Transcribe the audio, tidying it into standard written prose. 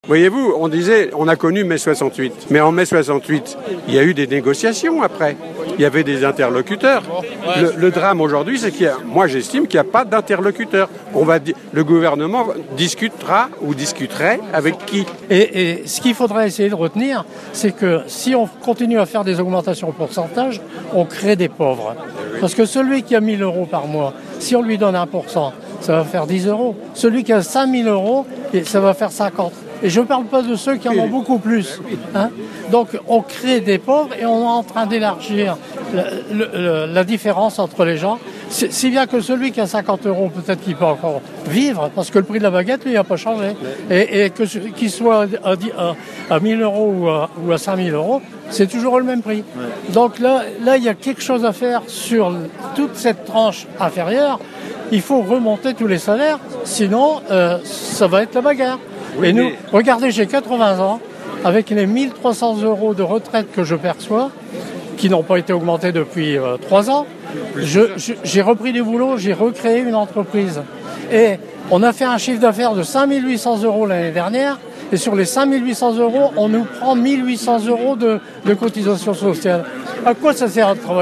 Voyez-vous, on disait, on a connu mai 68. Mais en mai 68, il y a eu des négociations après. Il y avait des interlocuteurs. Le drame aujourd'hui, c'est moi j'estime qu'il n'y a pas d'interlocuteur. Le gouvernement discutera ou discuterait avec qui? Et ce qu'il faudrait essayer de retenir, c'est que si on continue à faire des augmentations au pourcentage, on crée des pauvres. Parce que celui qui a 1 000 euros par mois, si on lui donne 1%, ça va faire 10 euros. Celui qui a 5 000 euros, ça va faire 50. Et je ne parle pas de ceux qui en ont beaucoup plus. Hein. Donc on crée des pauvres et on est en train d'élargir la différence entre les gens. Si bien que celui qui a 50 euros, peut-être qu'il peut encore vivre, parce que le prix de la baguette, lui, n'a pas changé. Et qu'il soit à 1 000 euros ou à 5 000 euros, c'est toujours le même prix. Donc là, il y a quelque chose à faire sur toute cette tranche inférieure. Il faut remonter tous les salaires, sinon ça va être la bagarre. Oui, et nous, regardez, j'ai 80 ans, avec les 1 300 euros de retraite que je perçois, qui n'ont pas été augmentés depuis 3 ans, j'ai repris du boulot, j'ai recréé une entreprise. Et on a fait un chiffre d'affaires de 5 800 euros l'année dernière, et sur les 5 800 euros, on nous prend 1 800 euros de cotisation sociale. À quoi ça sert de travailler ?